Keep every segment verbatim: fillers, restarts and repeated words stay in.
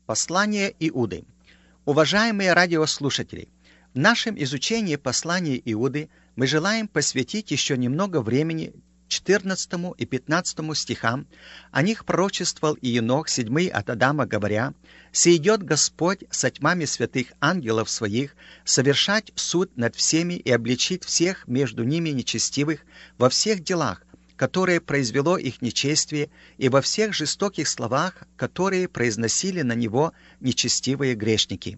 Послание Иуды. Уважаемые радиослушатели, в нашем изучении послания Иуды мы желаем посвятить еще немного времени четырнадцатому и пятнадцатому стихам. О них пророчествовал Иенох, седьмой от Адама, говоря: «Сойдет Господь со тьмами святых ангелов своих, совершать суд над всеми и обличить всех между ними нечестивых во всех делах, которые произвело их нечестие, и во всех жестоких словах, которые произносили на него нечестивые грешники».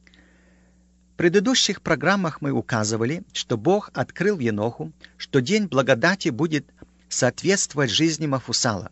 В предыдущих программах мы указывали, что Бог открыл Еноху, что день благодати будет соответствовать жизни Мафусала.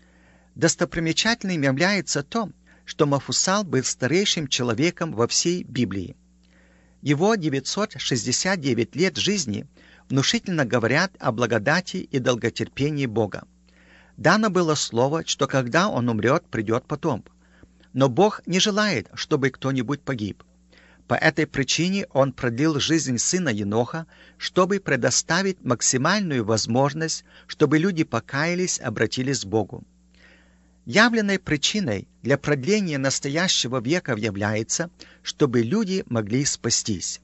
Достопримечательным является то, что Мафусал был старейшим человеком во всей Библии. Его девятьсот шестьдесят девять лет жизни внушительно говорят о благодати и долготерпении Бога. Дано было слово, что когда он умрет, придет потомок. Но Бог не желает, чтобы кто-нибудь погиб. По этой причине он продлил жизнь сына Еноха, чтобы предоставить максимальную возможность, чтобы люди покаялись, обратились к Богу. Явленной причиной для продления настоящего века является, чтобы люди могли спастись.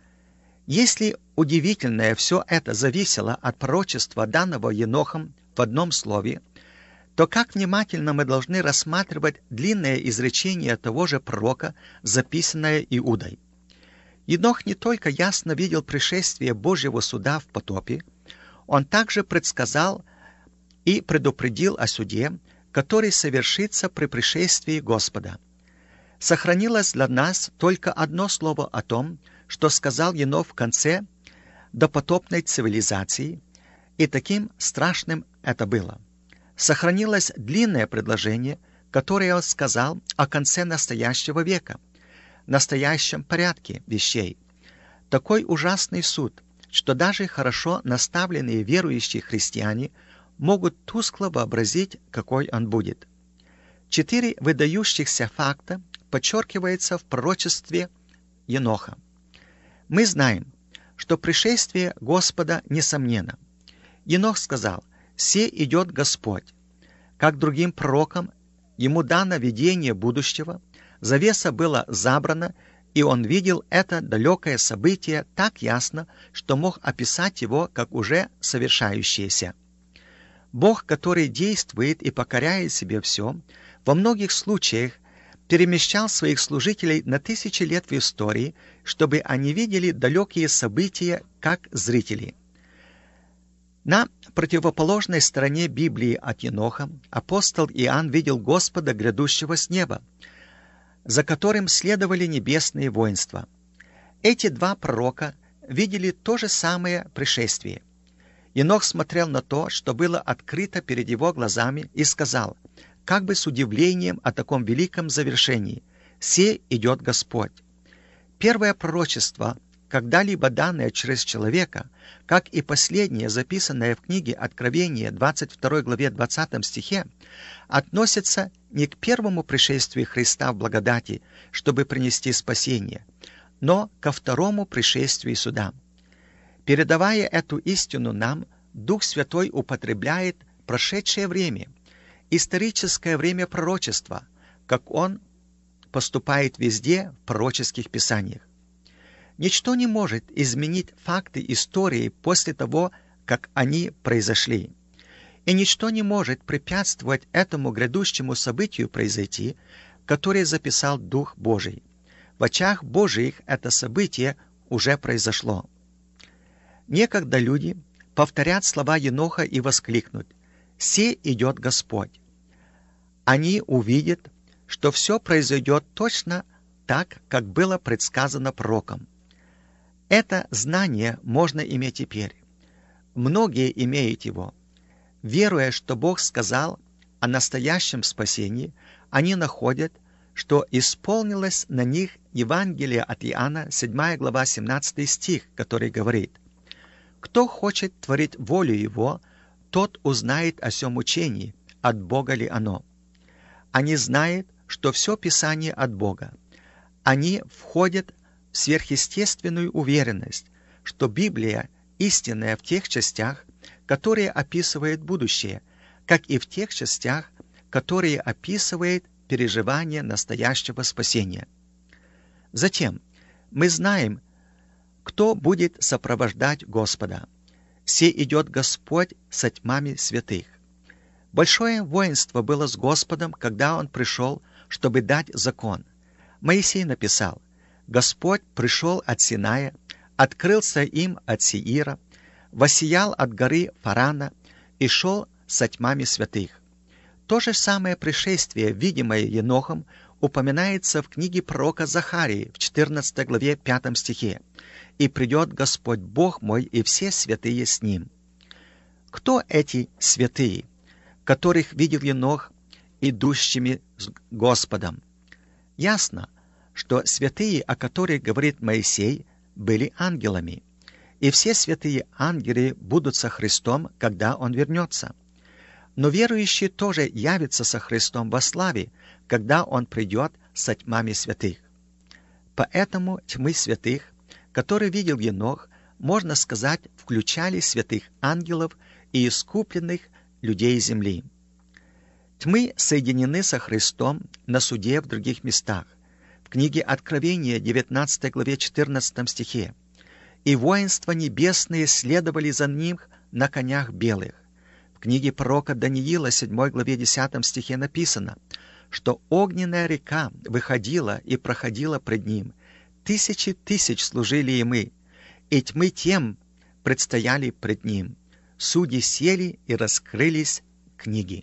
Если удивительное все это зависело от пророчества, данного Енохом в одном слове, то как внимательно мы должны рассматривать длинное изречение того же пророка, записанное Иудой. Енох не только ясно видел пришествие Божьего суда в потопе, он также предсказал и предупредил о суде, который совершится при пришествии Господа. Сохранилось для нас только одно слово о том, что сказал Енох в конце допотопной цивилизации, и таким страшным это было. Сохранилось длинное предложение, которое он сказал о конце настоящего века, настоящем порядке вещей. Такой ужасный суд, что даже хорошо наставленные верующие христиане могут тускло вообразить, какой он будет. Четыре выдающихся факта подчеркиваются в пророчестве Еноха. Мы знаем, что пришествие Господа несомненно. Енох сказал: «Се идет Господь». Как другим пророкам, ему дано видение будущего, завеса была забрана, и он видел это далекое событие так ясно, что мог описать его как уже совершающееся. Бог, который действует и покоряет себе все, во многих случаях перемещал своих служителей на тысячи лет в истории, чтобы они видели далекие события как зрители. На противоположной стороне Библии от Еноха апостол Иоанн видел Господа, грядущего с неба, за которым следовали небесные воинства. Эти два пророка видели то же самое пришествие. Енох смотрел на то, что было открыто перед его глазами, и сказал, как бы с удивлением о таком великом завершении: «Се идет Господь». Первое пророчество, когда-либо данное через человека, как и последнее, записанное в книге Откровения, двадцать второй главе двадцатом стихе, относится не к первому пришествию Христа в благодати, чтобы принести спасение, но ко второму пришествию суда. Передавая эту истину нам, Дух Святой употребляет прошедшее время, историческое время пророчества, как Он поступает везде в пророческих писаниях. Ничто не может изменить факты истории после того, как они произошли. И ничто не может препятствовать этому грядущему событию произойти, которое записал Дух Божий. В очах Божиих это событие уже произошло. Некогда люди повторят слова Еноха и воскликнут: «Се идет Господь». Они увидят, что все произойдет точно так, как было предсказано пророком. Это знание можно иметь теперь. Многие имеют его. Веруя, что Бог сказал о настоящем спасении, они находят, что исполнилось на них Евангелие от Иоанна, седьмая глава, семнадцатый стих, который говорит: «Кто хочет творить волю Его, тот узнает о сем учении, от Бога ли оно». Они знают, что все Писание от Бога. Они входят в сверхъестественную уверенность, что Библия истинная в тех частях, которые описывают будущее, как и в тех частях, которые описывают переживания настоящего спасения. Затем мы знаем, кто будет сопровождать Господа. «Се идет Господь со тьмами святых». Большое воинство было с Господом, когда Он пришел, чтобы дать закон. Моисей написал: «Господь пришел от Синая, открылся им от Сеира, воссиял от горы Фарана и шел со тьмами святых». То же самое пришествие, видимое Енохом, упоминается в книге пророка Захарии в четырнадцатой главе пятом стихе. «И придет Господь Бог мой, и все святые с Ним». Кто эти святые, которых видел Енох идущими с Господом? Ясно, что святые, о которых говорит Моисей, были ангелами. И все святые ангелы будут со Христом, когда Он вернется. Но верующие тоже явятся со Христом во славе, когда Он придет со тьмами святых. Поэтому тьмы святых, которые видел Енох, можно сказать, включали святых ангелов и искупленных людей земли. Тьмы соединены со Христом на суде в других местах. В книге Откровения, девятнадцатой главе четырнадцатом стихе. «И воинства небесные следовали за ним на конях белых». В книге пророка Даниила, седьмой главе десятом стихе написано, что огненная река выходила и проходила пред ним. Тысячи тысяч служили ему, и тьмы тем предстояли пред ним. Судьи сели, и раскрылись книги.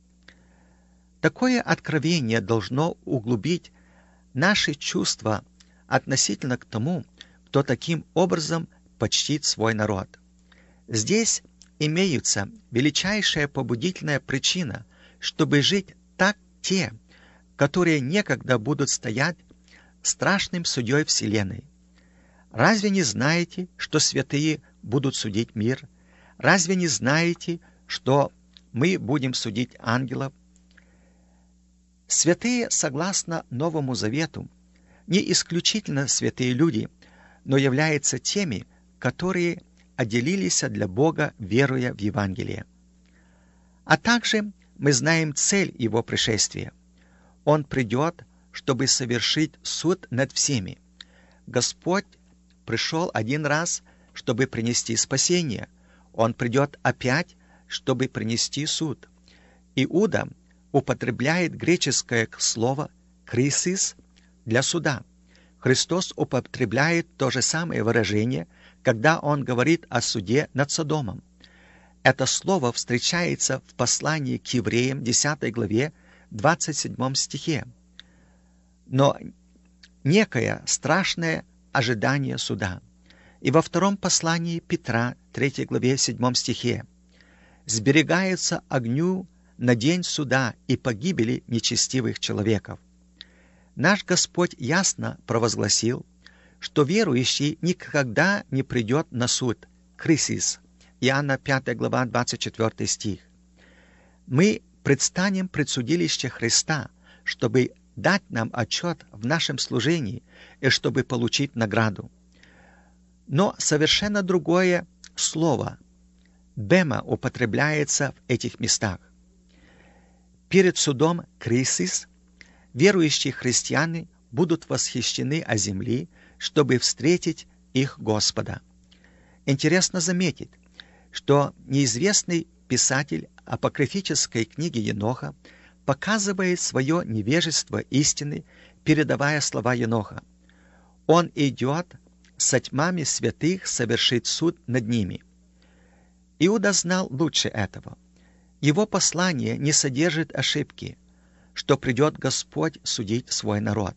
Такое откровение должно углубить наши чувства относительно к тому, кто таким образом почтит свой народ. Здесь имеется величайшая побудительная причина, чтобы жить так те, которые некогда будут стоять страшным судьей Вселенной. Разве не знаете, что святые будут судить мир? Разве не знаете, что мы будем судить ангелов? Святые, согласно Новому Завету, не исключительно святые люди, но являются теми, которые отделились для Бога, веруя в Евангелие. А также мы знаем цель Его пришествия. Он придет, чтобы совершить суд над всеми. Господь пришел один раз, чтобы принести спасение. Он придет опять, чтобы принести суд. Иуда употребляет греческое слово «крисис» для суда. Христос употребляет то же самое выражение, когда Он говорит о суде над Содомом. Это слово встречается в послании к евреям, десятой главе, двадцать седьмом стихе. Но некое страшное ожидание суда. И во втором послании Петра, третьей главе, седьмом стихе. «Сберегается огню на день суда и погибели нечестивых человеков». Наш Господь ясно провозгласил, что верующий никогда не придет на суд, крисис. Иоанна пятая глава, двадцать четвёртый стих. Мы предстанем пред судилище Христа, чтобы дать нам отчет в нашем служении и чтобы получить награду. Но совершенно другое слово «бема» употребляется в этих местах. Перед судом крисис верующие христиане будут восхищены о земле, чтобы встретить их Господа. Интересно заметить, что неизвестный писатель апокрифической книги Еноха показывает свое невежество истины, передавая слова Еноха. Он идет со тьмами святых совершить суд над ними. Иуда знал лучше этого. Его послание не содержит ошибки, что придет Господь судить свой народ.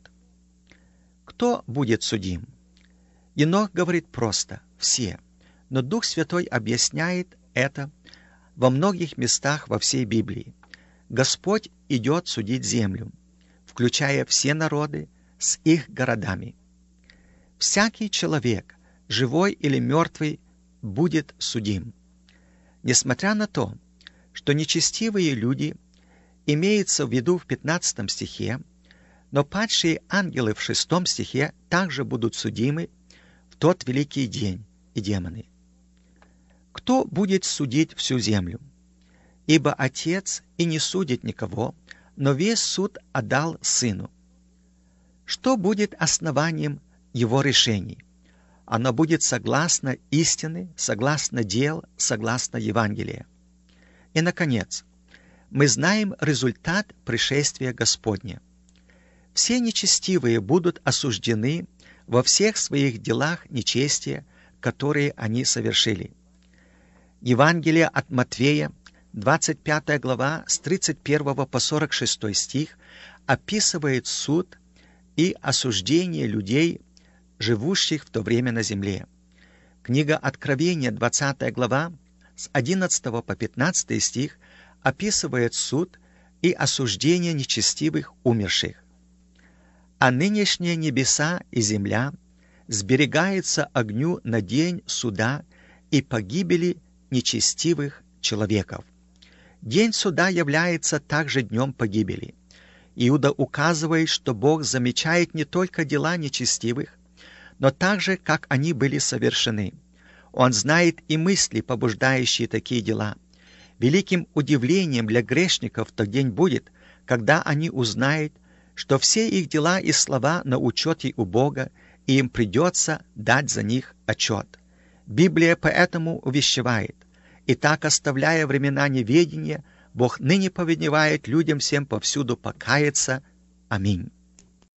Кто будет судим? Енох говорит просто «все», но Дух Святой объясняет это во многих местах во всей Библии. Господь идет судить землю, включая все народы с их городами. Всякий человек, живой или мертвый, будет судим. Несмотря на то, что нечестивые люди имеются в виду в пятнадцатом стихе, но падшие ангелы в шестом стихе также будут судимы в тот великий день, и демоны. Кто будет судить всю землю? Ибо Отец и не судит никого, но весь суд отдал Сыну. Что будет основанием его решений? Оно будет согласно истины, согласно дел, согласно Евангелия. И, наконец, мы знаем результат пришествия Господня. Все нечестивые будут осуждены во всех своих делах нечестия, которые они совершили. Евангелие от Матфея, двадцать пятая глава, с тридцать первого по сорок шестой стих, описывает суд и осуждение людей, живущих в то время на земле. Книга Откровения, двадцатая глава, с одиннадцатого по пятнадцатый стих, описывает суд и осуждение нечестивых умерших. А нынешние небеса и земля сберегаются огню на день суда и погибели нечестивых человеков. День суда является также днем погибели. Иуда указывает, что Бог замечает не только дела нечестивых, но также, как они были совершены. Он знает и мысли, побуждающие такие дела. Великим удивлением для грешников в тот день будет, когда они узнают, что все их дела и слова на учете у Бога, и им придется дать за них отчет. Библия поэтому увещевает: «Итак, оставляя времена неведения, Бог ныне повелевает людям всем повсюду покаяться. Аминь».